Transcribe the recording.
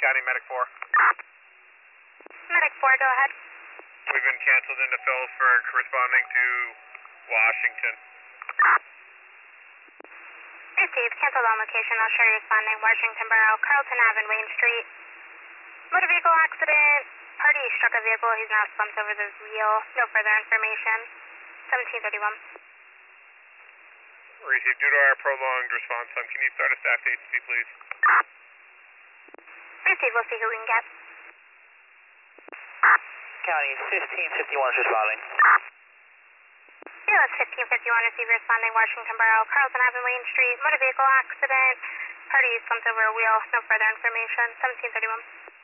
County, Medic 4. Medic 4, go ahead. We've been canceled into Phillipsburg, corresponding to Washington. Received. Canceled on location. I'll show you responding. Washington Borough, Carlton Ave and Wayne Street. Motor vehicle accident. Party struck a vehicle. He's now slumped over the wheel. No further information. 1731. Received. Due to our prolonged response time, can you start a staff agency, please? Received. We'll see who we can get. County 1551 is responding. Yeah, that's 1551. Receive responding. Washington Borough, Carlton Ave and Wayne Street. Motor vehicle accident. Party slumped over a wheel. No further information. 1731.